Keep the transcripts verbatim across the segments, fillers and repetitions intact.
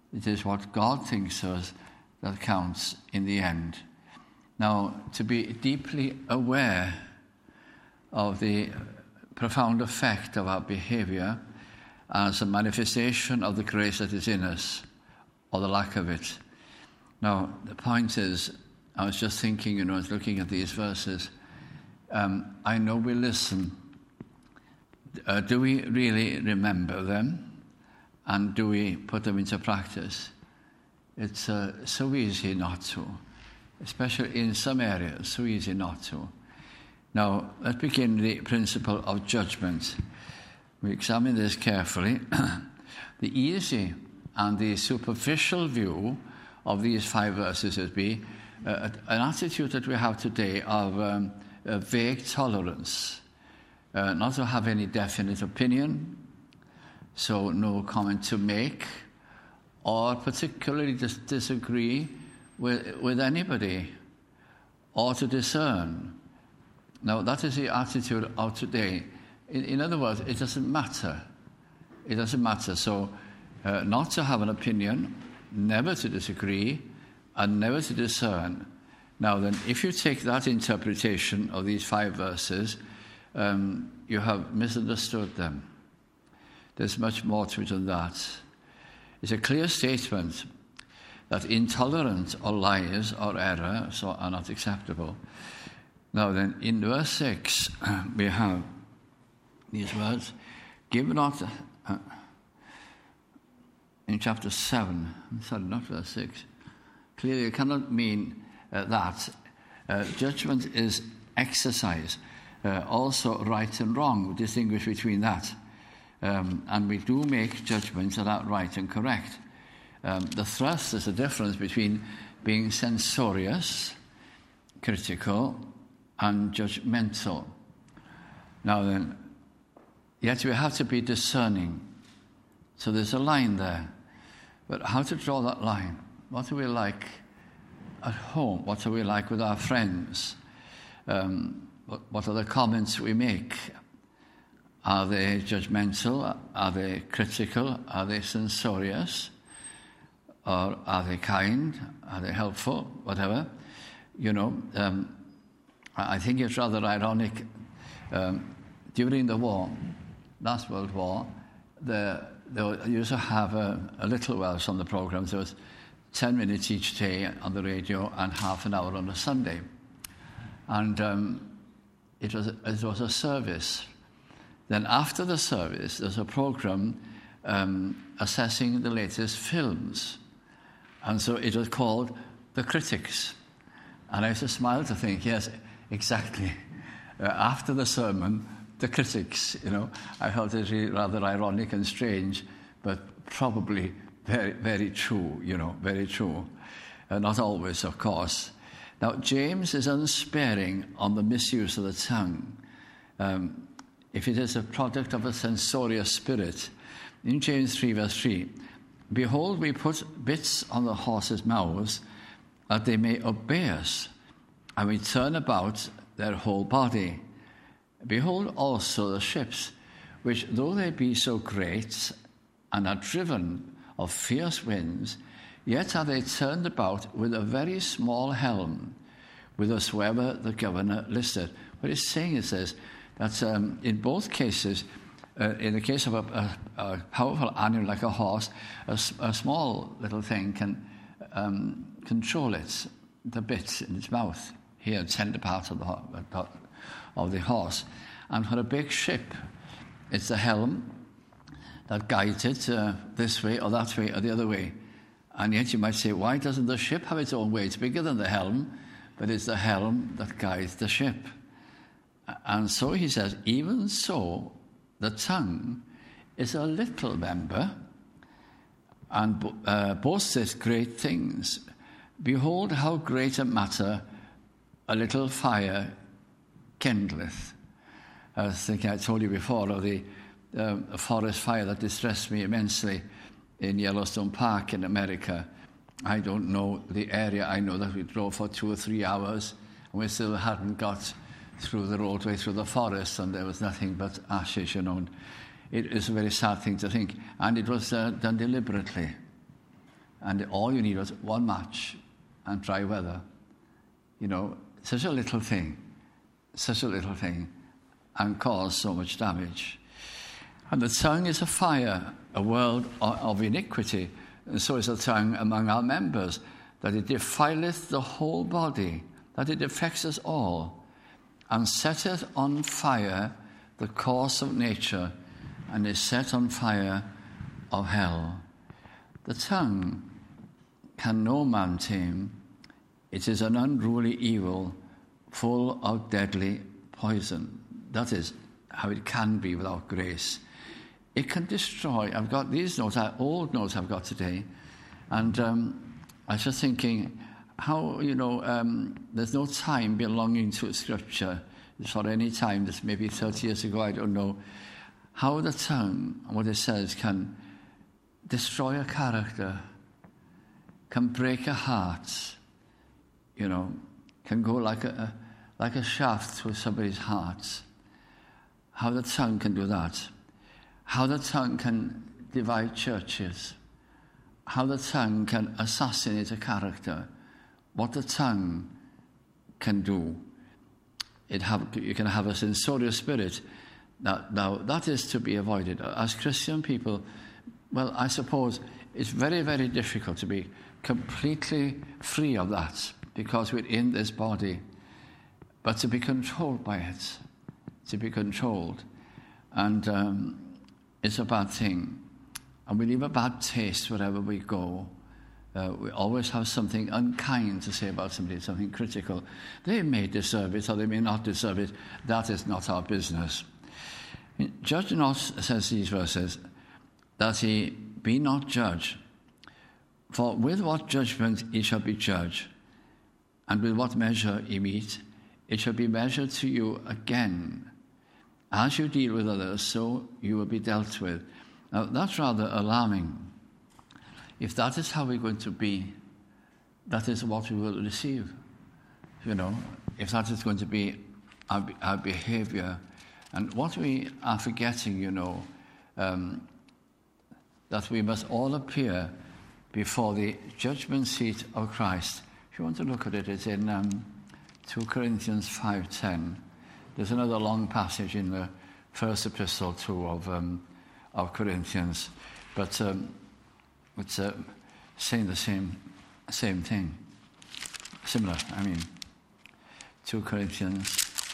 It is what God thinks of us that counts in the end. Now, to be deeply aware of the profound effect of our behavior as a manifestation of the grace that is in us, or the lack of it. Now, the point is, I was just thinking, you know, I was looking at these verses. Um, I know we listen. Uh, do we really remember them? And do we put them into practice? It's uh, so easy not to, especially in some areas, so easy not to. Now, let's begin the principle of judgment. We examine this carefully. The easy and the superficial view of these five verses would be uh, an attitude that we have today of um, a vague tolerance, uh, not to have any definite opinion, so no comment to make, or particularly dis- disagree with, with anybody, or to discern. Now, that is the attitude of today. In, in other words, it doesn't matter. It doesn't matter. So, uh, not to have an opinion, never to disagree, and never to discern. Now then, if you take that interpretation of these five verses, um, you have misunderstood them. There's much more to it than that. It's a clear statement that intolerance or lies or error so are not acceptable. Now then, in verse six, we have these words, give not, uh, in chapter seven, I'm sorry, not verse six, clearly it cannot mean uh, that. Uh, judgment is exercise. Uh, also, right and wrong, we distinguish between that. Um, and we do make judgments that are right and correct. Um, the thrust is the difference between being censorious, critical, and judgmental. Now then, yet we have to be discerning. So there's a line there. But how to draw that line? What are we like at home? What are we like with our friends? Um, what, what are the comments we make? Are they judgmental? Are they critical? Are they censorious? Or are they kind? Are they helpful? Whatever. You know, um, I think it's rather ironic. Um, during the war, last World War, the, they used to have a, a little Welsh on the programmes. There was ten minutes each day on the radio and half an hour on a Sunday. And um, it was a, it was a service. Then after the service, there's a programme um, assessing the latest films. And so it was called The Critics. And I used to smile to think, yes, exactly. Uh, after the sermon, The Critics, you know. I felt it really rather ironic and strange, but probably very, very true, you know, very true. Uh, not always, of course. Now, James is unsparing on the misuse of the tongue. Um, if it is a product of a censorious spirit, in James three, verse three, behold, we put bits on the horses' mouths, that they may obey us, and we turn about their whole body. Behold also the ships, which though they be so great, and are driven of fierce winds, yet are they turned about with a very small helm, whithersoever the governor listeth. What he's saying is this, that um, in both cases, uh, in the case of a, a, a powerful animal like a horse, a, a small little thing can um, control it, the bit in its mouth, here, tender part of the, of the horse. And for a big ship, it's the helm that guides it uh, this way or that way or the other way. And yet you might say, why doesn't the ship have its own way? It's bigger than the helm, but it's the helm that guides the ship. And so he says, even so, the tongue is a little member and uh, boasteth great things. Behold how great a matter a little fire kindleth. I was thinking, I told you before of the um, forest fire that distressed me immensely in Yellowstone Park in America. I don't know the area. I know that we drove for two or three hours and we still hadn't got through the roadway through the forest, and there was nothing but ashes, you know. It is a very sad thing to think. And it was uh, done deliberately. and all you need was one match and dry weather. You know, such a little thing, such a little thing, and cause so much damage. And the tongue is a fire, a world of iniquity, and so is the tongue among our members, that it defileth the whole body, that it affects us all, and setteth on fire the course of nature, and is set on fire of hell. The tongue can no man tame. It is an unruly evil, full of deadly poison. That is how it can be without grace. It can destroy. I've got these notes, old notes I've got today, and um, I was just thinking how, you know, um, there's no time belonging to Scripture for any time. This maybe thirty years ago, I don't know. How the tongue, what it says, can destroy a character, can break a heart, you know, can go like a, like a shaft through somebody's heart. How the tongue can do that. How the tongue can divide churches. How the tongue can assassinate a character. What the tongue can do. It have, you can have a censorious spirit. Now, now, that is to be avoided. As Christian people, well, I suppose it's very, very difficult to be completely free of that because we're in this body. But to be controlled by it, to be controlled, and um, it's a bad thing. And we leave a bad taste wherever we go. Uh, we always have something unkind to say about somebody, something critical. They may deserve it or they may not deserve it. That is not our business. Judge not, says these verses, that he be not judged. For with what judgment he shall be judged, and with what measure ye meet, it shall be measured to you again. As you deal with others, so you will be dealt with. Now, that's rather alarming. If that is how we're going to be, that is what we will receive. You know, if that is going to be our, our behavior. And what we are forgetting, you know, um, that we must all appear before the judgment seat of Christ. If you want to look at it, it's in um, two Corinthians five ten. There's another long passage in the first epistle, too, of, um, of Corinthians. But um, it's uh, saying the same, same thing. Similar, I mean. two Corinthians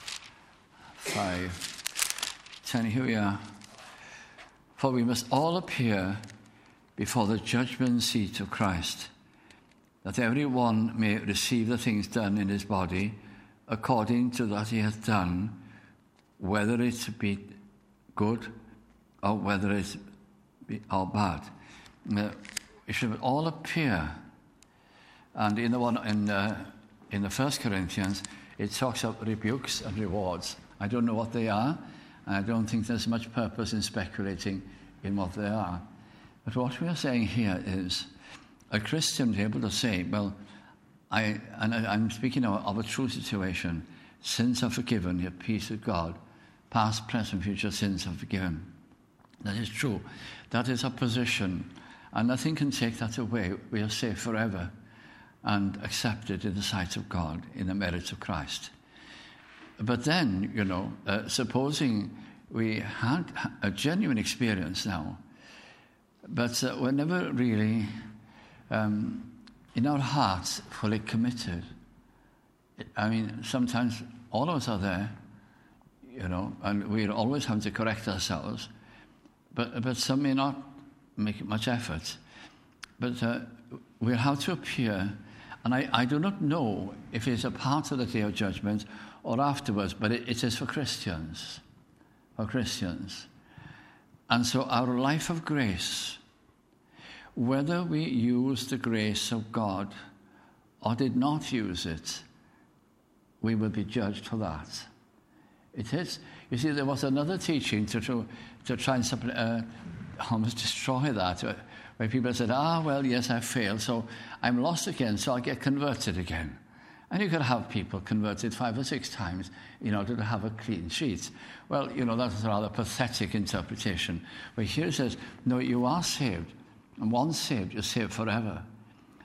five. And here we are. For we must all appear before the judgment seat of Christ, that every one may receive the things done in his body according to that he hath done, whether it be good or whether it be or bad. Uh, we should all appear. And in the one in uh, in the First Corinthians, it talks of rebukes and rewards. I don't know what they are. And I don't think there's much purpose in speculating in what they are. But what we are saying here is a Christian is able to say, well, I, and I, I'm speaking of, of a true situation. Sins are forgiven, you have peace with God. Past, present, future sins are forgiven. That is true. That is our position. And nothing can take that away. We are safe forever and accepted in the sight of God in the merits of Christ. But then, you know, uh, supposing we had a genuine experience now, but uh, we're never really, um, in our hearts, fully committed. I mean, sometimes all of us are there, you know, and we're always having to correct ourselves, but, but some may not make much effort. But uh, we'll have to appear, and I, I do not know if it's a part of the Day of Judgment or afterwards, but it, it is for Christians, for Christians. And so our life of grace, whether we use the grace of God or did not use it, we will be judged for that. It is. You see, there was another teaching to, to, to try and uh, almost destroy that, where people said, ah, well, yes, I failed, so I'm lost again, so I'll get converted again. And you could have people converted five or six times in order to have a clean sheet. Well, you know, that's a rather pathetic interpretation. But here it says, no, you are saved. And once saved, you're saved forever.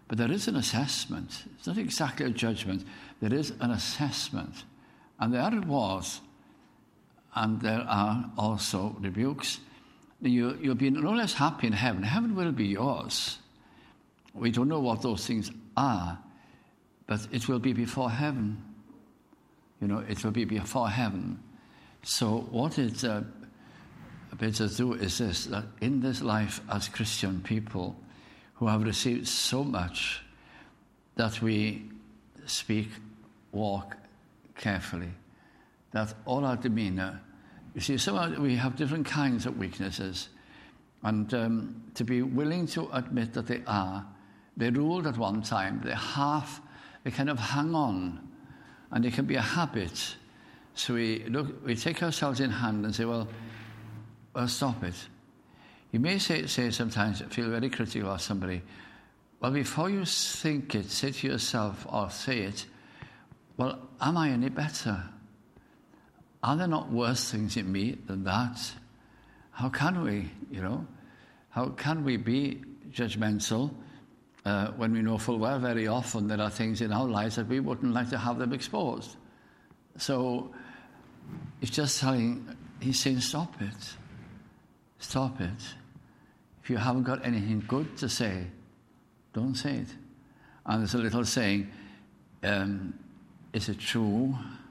But there is an assessment. It's not exactly a judgment. There is an assessment. And there it was. And there are also rebukes. You, you'll be no less happy in heaven. Heaven will be yours. We don't know what those things are, but it will be before heaven. You know, it will be before heaven. So what it uh, bids us do is this, that in this life as Christian people who have received so much, that we speak, walk carefully, that all our demeanour. You see, some we have different kinds of weaknesses, and um, to be willing to admit that they are, they ruled at one time, they half, they kind of hang on, and it can be a habit. So we look, we take ourselves in hand and say, well, well, stop it. You may say, say sometimes, feel very critical of somebody. Well, before you think it, say to yourself or say it, well, am I any better? Are there not worse things in me than that? How can we, you know, how can we be judgmental uh, when we know full well very often there are things in our lives that we wouldn't like to have them exposed? So it's just telling, he's saying, stop it. Stop it. If you haven't got anything good to say, don't say it. And there's a little saying, um, is it true?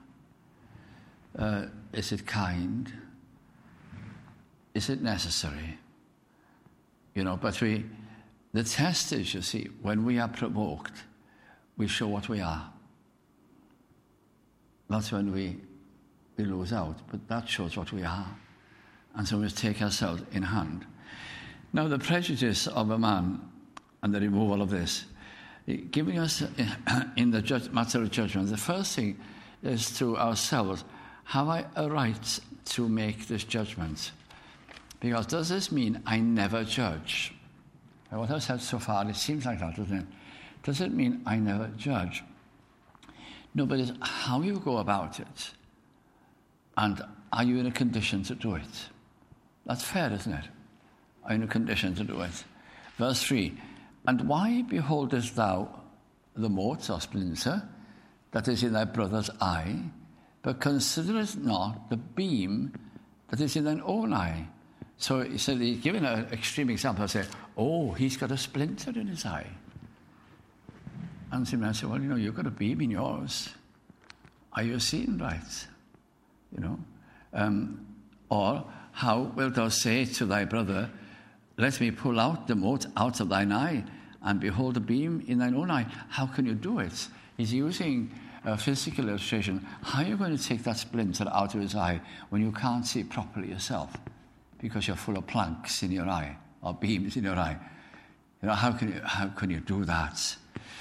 Uh, is it kind? Is it necessary? You know, but we, the test is, you see, when we are provoked, we show what we are. That's when we, we lose out, but that shows what we are. And so we take ourselves in hand. Now, the prejudice of a man and the removal of this, giving us in the judge, matter of judgment, the first thing is to ourselves, have I a right to make this judgment? Because does this mean I never judge? Now, what I've said so far, it seems like that, doesn't it? Does it mean I never judge? No, but it's how you go about it. And are you in a condition to do it? That's fair, isn't it? Are you in a condition to do it? Verse three, and why beholdest thou the mote or splinter that is in thy brother's eye, but considerest not the beam that is in thine own eye? So he said, he's given an extreme example. I say, oh, he's got a splinter in his eye. And some men say, well, you know, you've got a beam in yours. Are you seeing right? You know? Um, or, how wilt thou say to thy brother, let me pull out the mote out of thine eye, and behold the beam in thine own eye? How can you do it? He's using a physical illustration. How are you going to take that splinter out of his eye when you can't see properly yourself? Because you're full of planks in your eye, or beams in your eye. You know, how can you, how can you do that?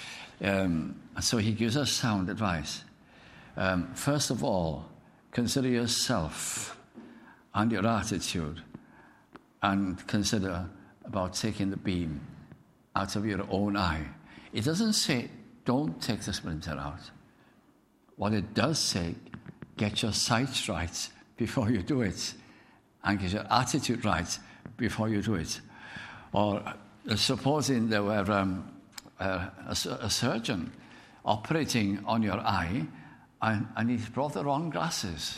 Um, so he gives us sound advice. Um, first of all, consider yourself and your attitude, and consider about taking the beam out of your own eye. It doesn't say, don't take the splinter out. What it does say, get your sight right before you do it, and get your attitude right before you do it. Or uh, supposing there were um, a, a, a surgeon operating on your eye, and, and he's brought the wrong glasses.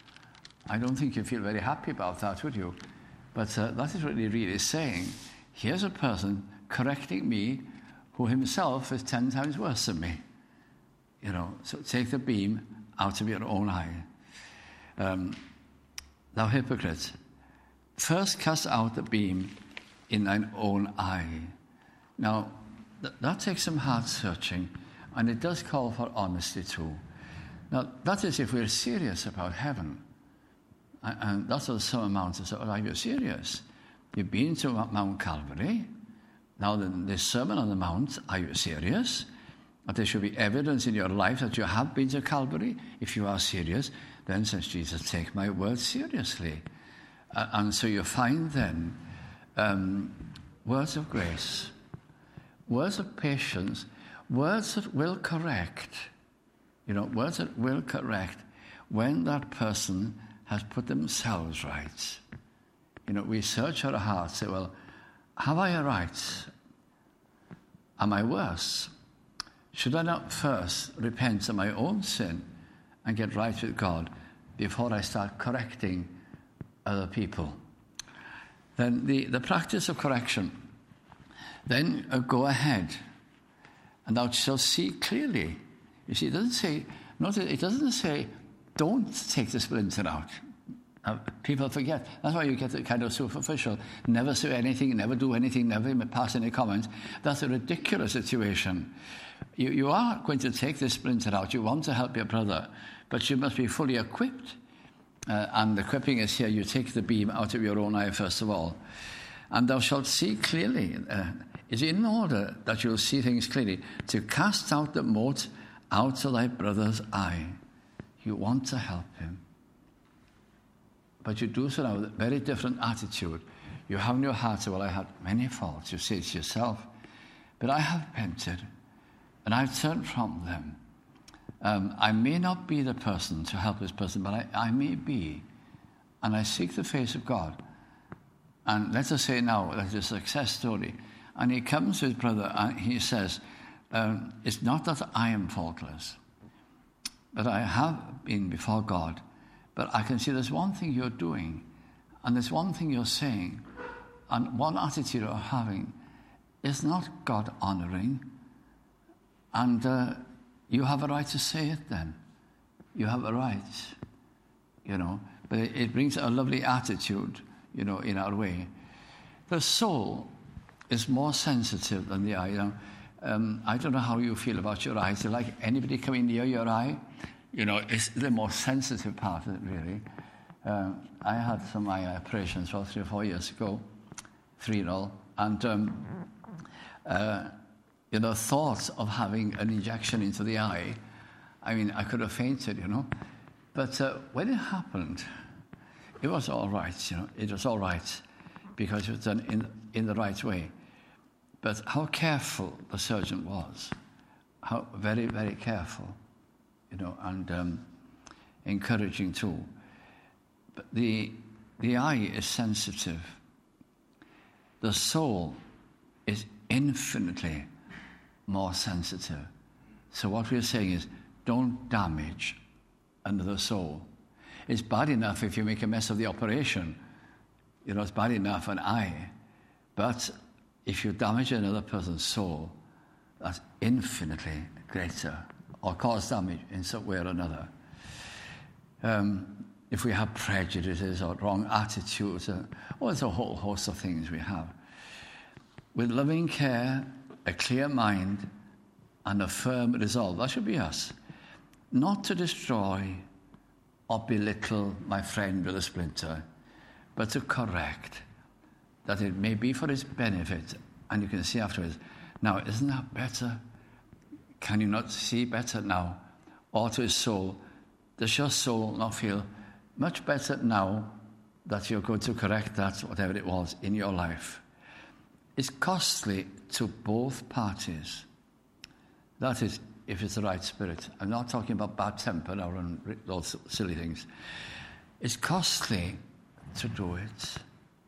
I don't think you'd feel very happy about that, would you? But uh, that is what he really is saying. Here's a person correcting me who himself is ten times worse than me. You know, so take the beam out of your own eye. Um, thou hypocrite, first cast out the beam in thine own eye. Now, th- that takes some heart searching, and it does call for honesty too. Now, that is if we're serious about heaven. And, and that's what some amounts of, well, are you serious? You've been to Mount Calvary. Now, this Sermon on the Mount, are you serious? That there should be evidence in your life that you have been to Calvary. If you are serious, then, says Jesus, take my word seriously. Uh, and so you find then um, words of grace, words of patience, words that will correct, you know, words that will correct when that person has put themselves right. You know, we search our hearts, say, well, have I a right? am I worse? Should I not first repent of my own sin and get right with God before I start correcting other people? Then the, the practice of correction, then uh, go ahead, and thou shalt see clearly. You see, it doesn't say, notice, it doesn't say, don't take the splinter out. Uh, people forget. That's why you get the kind of superficial, never say anything, never do anything, never pass any comments. That's a ridiculous situation. You, you are going to take this splinter out. You want to help your brother, but you must be fully equipped. Uh, and equipping is here, you take the beam out of your own eye first of all. And thou shalt see clearly. Uh, is in order that you'll see things clearly, to cast out the mote out of thy brother's eye. You want to help him. But you do so now with a very different attitude. You have in your heart, well, I had many faults. You say to yourself, but I have repented, and I've turned from them. Um, I may not be the person to help this person, but I, I may be. And I seek the face of God. And let us say now, that's a success story. And he comes to his brother and he says, um, it's not that I am faultless, but I have been before God. But I can see there's one thing you're doing, and there's one thing you're saying, and one attitude you're having is not God-honouring. And uh, you have a right to say it then. You have a right, you know. But it, it brings a lovely attitude, you know, in our way. The soul is more sensitive than the eye. You know, um, I don't know how you feel about your eyes. Do you like anybody coming near your eye? You know, it's the most sensitive part of it, really. Uh, I had some eye operations about three or four years ago, three in all, and, um, uh, you know, thoughts of having an injection into the eye, I mean, I could have fainted, you know. But uh, when it happened, it was all right, you know. It was all right because it was done in, in the right way. But how careful the surgeon was, how very, very careful. You know, and um, encouraging too. But the the eye is sensitive. The soul is infinitely more sensitive. So what we're saying is, don't damage another soul. It's bad enough if you make a mess of the operation. You know, it's bad enough an eye. But if you damage another person's soul, that's infinitely greater, or cause damage in some way or another. Um, if we have prejudices or wrong attitudes, uh, well, there's a whole host of things we have. With loving care, a clear mind, and a firm resolve, that should be us. Not to destroy or belittle my friend with a splinter, but to correct, that it may be for his benefit. And you can see afterwards, now, isn't that better? Can you not see better now? Or to his soul, does your soul not feel much better now that you're going to correct that, whatever it was, in your life? It's costly to both parties. That is, if it's the right spirit. I'm not talking about bad temper or those silly things. It's costly to do it.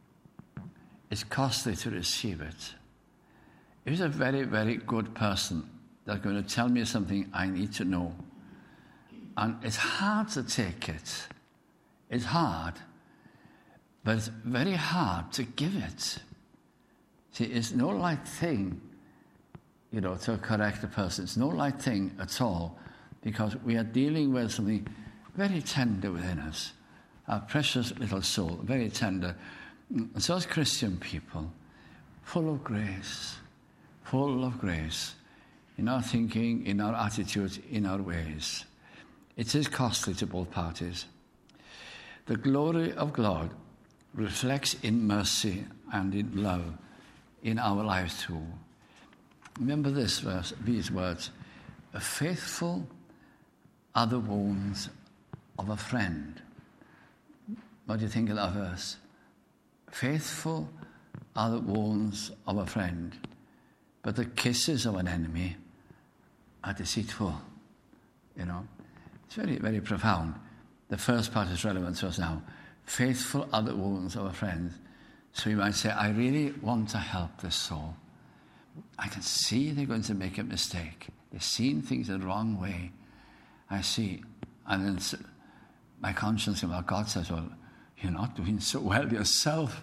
It's costly to receive it. If he's a very, very good person that's going to tell me something I need to know, and it's hard to take it. It's hard, but it's very hard to give it. See, it's no light thing, you know, to correct a person. It's no light thing at all, because we are dealing with something very tender within us, our precious little soul, very tender. And so as Christian people, full of grace, full of grace, in our thinking, in our attitudes, in our ways. It is costly to both parties. The glory of God reflects in mercy and in love in our lives too. Remember this verse, these words. Faithful are the wounds of a friend. What do you think of that verse? Faithful are the wounds of a friend, but the kisses of an enemy are deceitful. You know, it's very, very profound. The first part is relevant to us now. Faithful are the wounds of a friend. So you might say, I really want to help this soul. I can see they're going to make a mistake. They're seeing things the wrong way. I see. And then my conscience, well, God says, well, you're not doing so well yourself.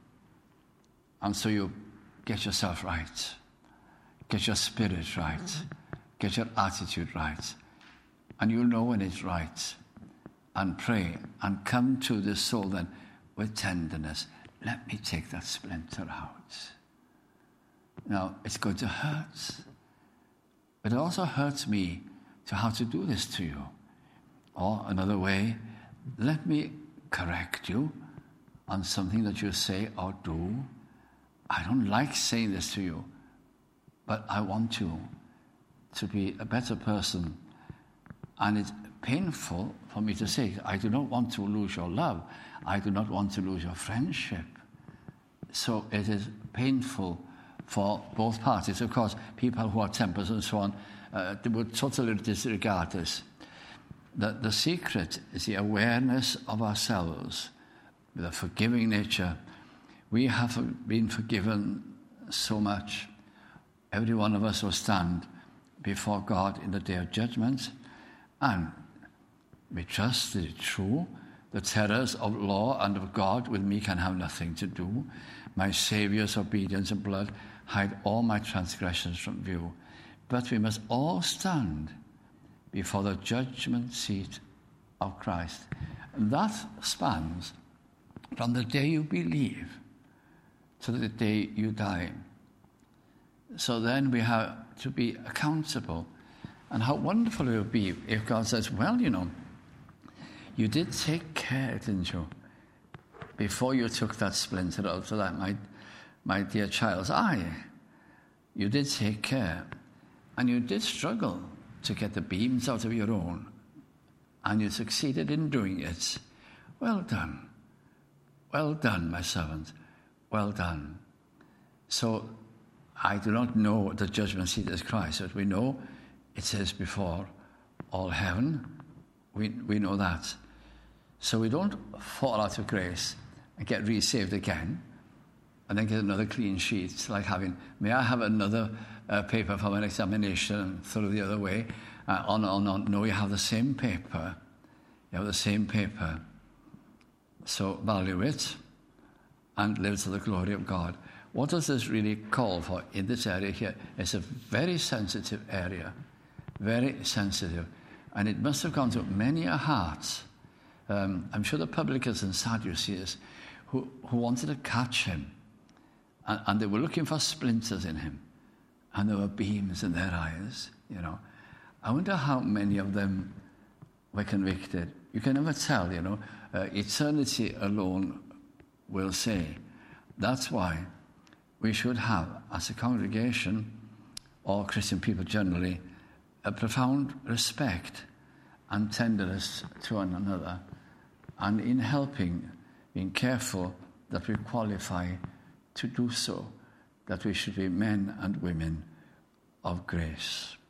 And so you get yourself right. Get your spirit right. Get your attitude right. And you'll know when it's right. And pray. And come to the soul then with tenderness. Let me take that splinter out. Now, it's going to hurt. But it also hurts me to have to do this to you. Or another way, let me correct you on something that you say or do. I don't like saying this to you, but I want you to be a better person. And it's painful for me to say, I do not want to lose your love. I do not want to lose your friendship. So it is painful for both parties. Of course, people who are tempers and so on, uh, they would totally disregard this. The, the secret is the awareness of ourselves with a forgiving nature. We have been forgiven so much. Every one of us will stand before God in the day of judgment, and we trust that it's true. The terrors of law and of God with me can have nothing to do. My Saviour's obedience and blood hide all my transgressions from view. But we must all stand before the judgment seat of Christ. And that spans from the day you believe to the day you die. So then we have to be accountable. And how wonderful it would be if God says, well, you know, you did take care, didn't you, before you took that splinter out of that, my, my dear child's eye. You did take care. And you did struggle to get the beams out of your own. And you succeeded in doing it. Well done. Well done, my servant. Well done. So I do not know the judgment seat is Christ, but we know it says before all heaven. We, we know that. So we don't fall out of grace and get resaved again and then get another clean sheet. It's like having, may I have another uh, paper for an examination and throw the other way? Uh, on, on, on. No, you have the same paper. You have the same paper. So value it and live to the glory of God. What does this really call for in this area here? It's a very sensitive area. Very sensitive. And it must have gone to many a heart. Um, I'm sure the publicans and Sadducees who, who wanted to catch him. And, and they were looking for splinters in him. And there were beams in their eyes, you know. I wonder how many of them were convicted. You can never tell, you know. Uh, eternity alone will say. That's why we should have, as a congregation, or Christian people generally, a profound respect and tenderness to one another, and in helping, being careful that we qualify to do so, that we should be men and women of grace.